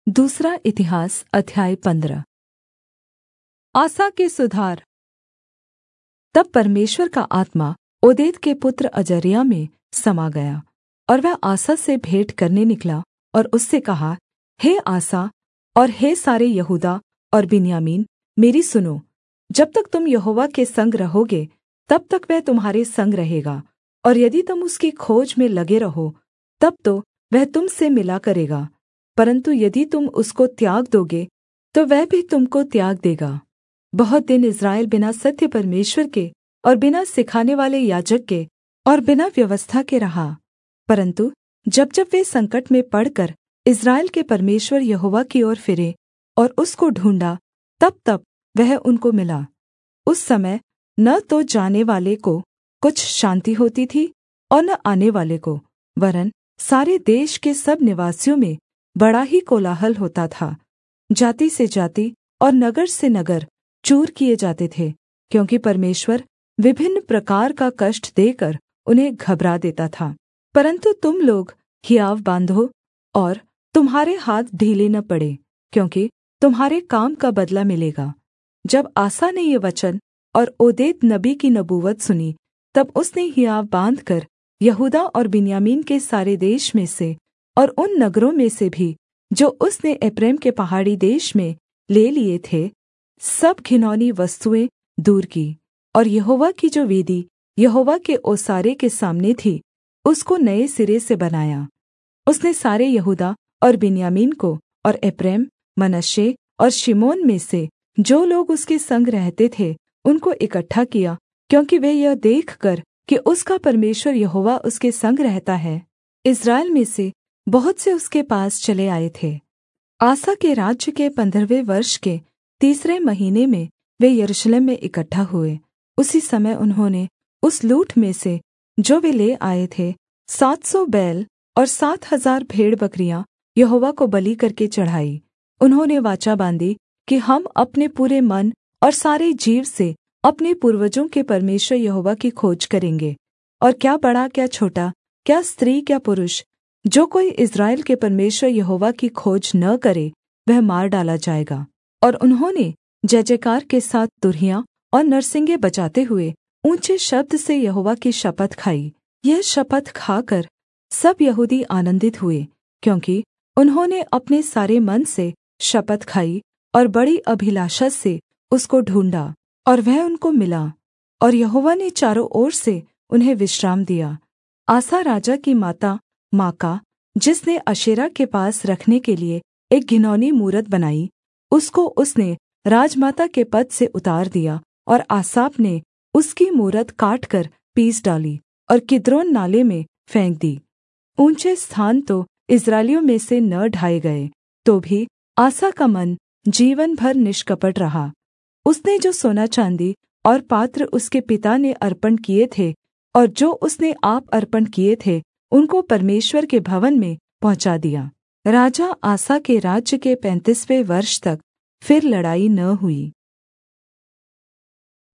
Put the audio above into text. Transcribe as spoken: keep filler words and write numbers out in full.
दूसरा इतिहास अध्याय पंद्रह। आसा के सुधार। तब परमेश्वर का आत्मा ओदेद के पुत्र अजर्याह में समा गया, और वह आसा से भेंट करने निकला और उससे कहा, हे आसा और हे सारे यहूदा और बिन्यामीन, मेरी सुनो। जब तक तुम यहोवा के संग रहोगे, तब तक वह तुम्हारे संग रहेगा, और यदि तुम उसकी खोज में लगे रहो, तब तो वह तुम से मिला करेगा। परन्तु यदि तुम उसको त्याग दोगे, तो वह भी तुम को त्याग देगा। बहुत दिन इस्राएल बिना सत्य परमेश्वर के और बिना सिखाने वाले याजक के और बिना व्यवस्था के रहा। परन्तु जब जब वे संकट में पड़कर इस्राएल के परमेश्वर यहोवा की ओर फिरे और उसको ढूँढ़ा, तब तब वह उनको मिला। उस समय न तो जाने वाले को कुछ शान्ति होती थी और न आने वाले को, वरन् सारे देश के सब निवासियों में बड़ा ही कोलाहल होता था। जाति से जाति और नगर से नगर चूर किए जाते थे, क्योंकि परमेश्वर विभिन्न प्रकार का कष्ट देकर उन्हें घबरा देता था। परन्तु तुम लोग हियाव बाँधो और तुम्हारे हाथ ढीले न पड़े, क्योंकि तुम्हारे काम का बदला मिलेगा। जब आसा ने ये वचन और ओदेद नबी की नबूवत सुनी, तब उसने हियाव बाँधकर यहूदा और बिन्यामीन के सारे देश में से और उन नगरों में से भी जो उसने एप्रैम के पहाड़ी देश में ले लिए थे, सब घिनौनी वस्तुएँ दूर की, और यहोवा की जो वेदी यहोवा के ओसारे के सामने थी, उसको नए सिरे से बनाया। उसने सारे यहूदा और बिन्यामीन को और एप्रैम, मनश्शे और शिमोन में से जो लोग उसके संग रहते थे, उनको इकट्ठा किया, क्योंकि वे यह देखकर कि उसका परमेश्वर यहोवा उसके संग रहता है, इस्राएल में से बहुत से उसके पास चले आए थे। आसा के राज्य के पंद्रहवें वर्ष के तीसरे महीने में वे यरूशलेम में इकट्ठा हुए। उसी समय उन्होंने उस लूट में से जो वे ले आए थे, सात सौ बैल और सात हजार भेड़ बकरियां यहोवा को बलि करके चढ़ाई। उन्होंने वाचा बाँधी कि हम अपने पूरे मन और सारे जीव से अपने पूर्वजों के परमेश्वर यहोवा की खोज करेंगे, और क्या बड़ा क्या छोटा, क्या स्त्री क्या पुरुष, जो कोई इस्राएल के परमेश्वर यहोवा की खोज न करे, वह मार डाला जाएगा। और उन्होंने जय जयकार के साथ तुरहियां और नरसिंगे बजाते हुए ऊँचे शब्द से यहोवा की शपथ खाई। यह शपथ खाकर सब यहूदी आनन्दित हुए, क्योंकि उन्होंने अपने सारे मन से शपथ खाई और बड़ी अभिलाषा से उसको ढूँढ़ा, और वह उनको मिला, और यहोवा ने चारों ओर से उन्हें विश्राम दिया। आसा राजा की माता माका, जिसने अशेरा के पास रखने के लिए एक घिनौनी मूरत बनाई, उसको उसने राजमाता के पद से उतार दिया, और आसाप ने उसकी मूरत काटकर पीस डाली और किद्रोन नाले में फेंक दी। ऊँचे स्थान तो इस्राएलियों में से न ढाए गए, तो भी आसा का मन जीवन भर निष्कपट रहा। उसने जो सोना चाँदी और पात्र उसके पिता ने अर्पण किए थे और जो उसने आप अर्पण किए थे, उनको परमेश्वर के भवन में पहुँचा दिया। राजा आसा के राज्य के पैंतीसवें वर्ष तक फिर लड़ाई न हुई।